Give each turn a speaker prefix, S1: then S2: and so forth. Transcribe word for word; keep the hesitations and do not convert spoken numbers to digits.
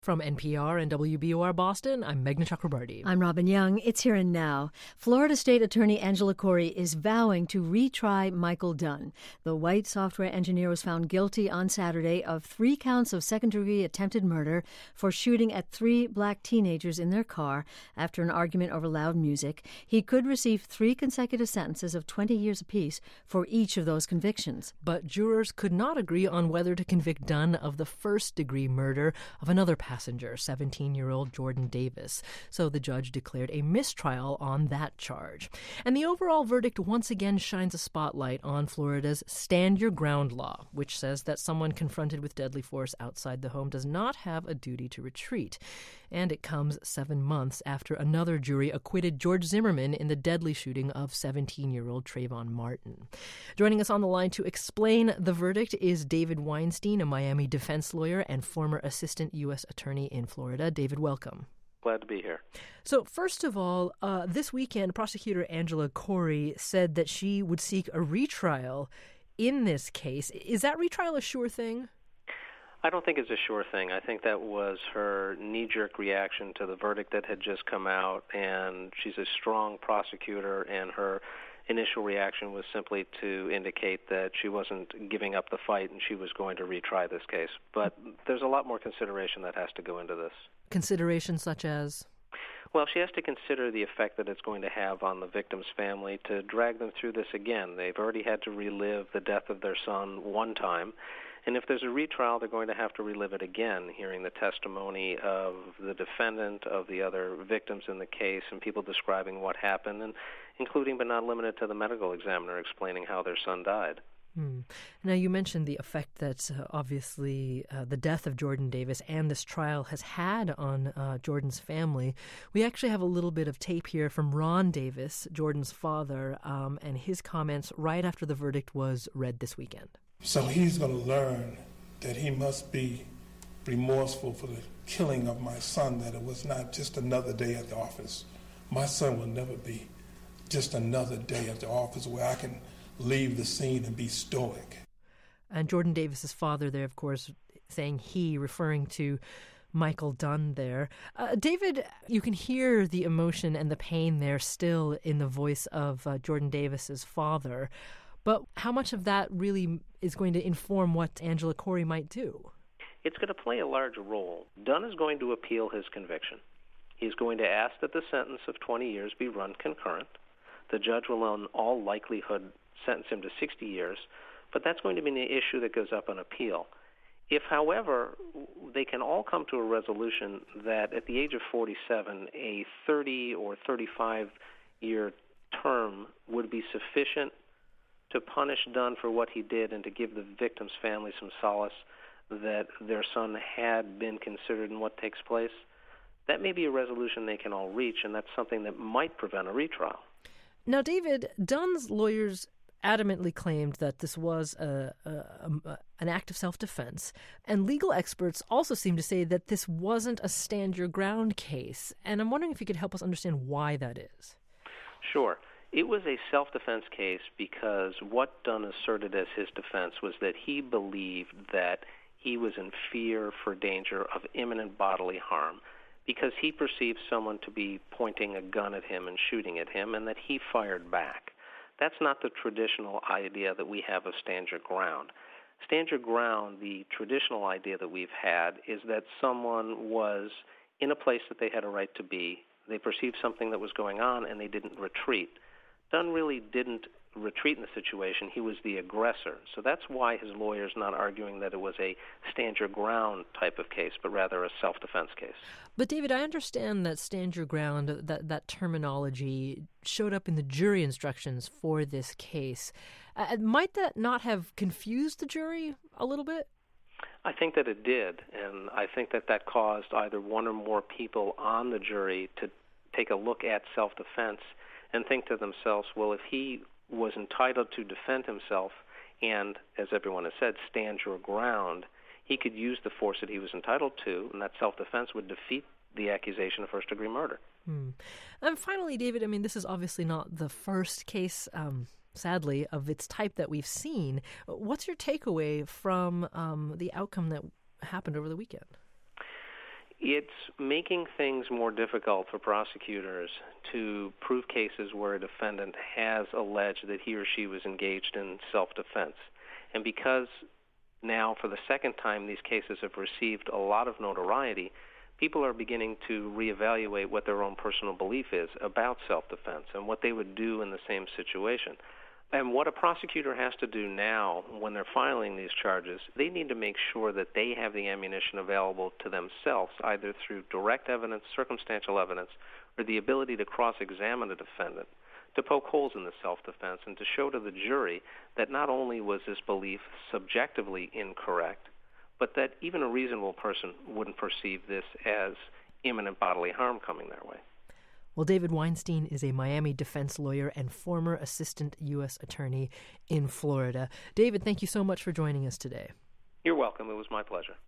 S1: From N P R and W B O R Boston, I'm Meghna Chakrabarti.
S2: I'm Robin Young. It's Here and Now. Florida State Attorney Angela Corey is vowing to retry Michael Dunn. The white software engineer was found guilty on Saturday of three counts of second-degree attempted murder for shooting at three black teenagers in their car after an argument over loud music. He could receive three consecutive sentences of twenty years apiece for each of those convictions.
S1: But jurors could not agree on whether to convict Dunn of the first-degree murder of another passenger, seventeen-year-old Jordan Davis. So the judge declared a mistrial on that charge. And the overall verdict once again shines a spotlight on Florida's Stand Your Ground law, which says that someone confronted with deadly force outside the home does not have a duty to retreat. And it comes seven months after another jury acquitted George Zimmerman in the deadly shooting of seventeen-year-old Trayvon Martin. Joining us on the line to explain the verdict is David Weinstein, a Miami defense lawyer and former assistant U S attorney in Florida. David, welcome.
S3: Glad to be here.
S1: So first of all, uh, this weekend, prosecutor Angela Corey said that she would seek a retrial in this case. Is that retrial a sure thing?
S3: I don't think it's a sure thing. I think that was her knee-jerk reaction to the verdict that had just come out, and she's a strong prosecutor, and her initial reaction was simply to indicate that she wasn't giving up the fight and she was going to retry this case. But there's a lot more consideration that has to go into this.
S1: Consideration such as?
S3: Well, she has to consider the effect that it's going to have on the victim's family to drag them through this again. They've already had to relive the death of their son one time. And if there's a retrial, they're going to have to relive it again, hearing the testimony of the defendant, of the other victims in the case, and people describing what happened, and including but not limited to the medical examiner explaining how their son died.
S1: Hmm. Now, you mentioned the effect that uh, obviously uh, the death of Jordan Davis and this trial has had on uh, Jordan's family. We actually have a little bit of tape here from Ron Davis, Jordan's father, um, and his comments right after the verdict was read this weekend.
S4: So he's going to learn that he must be remorseful for the killing of my son, that it was not just another day at the office. My son will never be just another day at the office where I can leave the scene and be stoic.
S1: And Jordan Davis's father there, of course, saying he, referring to Michael Dunn there. Uh, David, you can hear the emotion and the pain there still in the voice of uh, Jordan Davis's father. But how much of that really is going to inform what Angela Corey might do?
S3: It's going to play a large role. Dunn is going to appeal his conviction. He's going to ask that the sentence of twenty years be run concurrent. The judge will in all likelihood sentence him to sixty years, but that's going to be an issue that goes up on appeal. If, however, they can all come to a resolution that at the age of forty-seven, a thirty or thirty-five year term would be sufficient to punish Dunn for what he did and to give the victim's family some solace that their son had been considered in what takes place, that may be a resolution they can all reach, and that's something that might prevent a retrial.
S1: Now, David, Dunn's lawyers adamantly claimed that this was a, a, a, an act of self-defense, and legal experts also seem to say that this wasn't a stand-your-ground case. And I'm wondering if you could help us understand why that is.
S3: Sure. It was a self-defense case because what Dunn asserted as his defense was that he believed that he was in fear for danger of imminent bodily harm because he perceived someone to be pointing a gun at him and shooting at him, and that he fired back. That's not the traditional idea that we have of stand your ground. Stand your ground, the traditional idea that we've had, is that someone was in a place that they had a right to be, they perceived something that was going on, and they didn't retreat. Dunn really didn't retreat in the situation. He was the aggressor. So that's why his lawyer's not arguing that it was a stand-your-ground type of case, but rather a self-defense case.
S1: But, David, I understand that stand-your-ground, that, that terminology showed up in the jury instructions for this case. Uh, might that not have confused the jury a little bit?
S3: I think that it did, and I think that that caused either one or more people on the jury to take a look at self-defense and think to themselves, well, if he was entitled to defend himself and, as everyone has said, stand your ground, he could use the force that he was entitled to, and that self-defense would defeat the accusation of first-degree murder.
S1: Hmm. And finally, David, I mean, this is obviously not the first case, um, sadly, of its type that we've seen. What's your takeaway from um, the outcome that happened over the weekend?
S3: It's making things more difficult for prosecutors to prove cases where a defendant has alleged that he or she was engaged in self-defense. And because now, for the second time, these cases have received a lot of notoriety, people are beginning to reevaluate what their own personal belief is about self-defense and what they would do in the same situation. And what a prosecutor has to do now when they're filing these charges, they need to make sure that they have the ammunition available to themselves, either through direct evidence, circumstantial evidence, or the ability to cross-examine a defendant, to poke holes in the self-defense and to show to the jury that not only was this belief subjectively incorrect, but that even a reasonable person wouldn't perceive this as imminent bodily harm coming their way.
S1: Well, David Weinstein is a Miami defense lawyer and former assistant U S attorney in Florida. David, thank you so much for joining us today.
S3: You're welcome. It was my pleasure.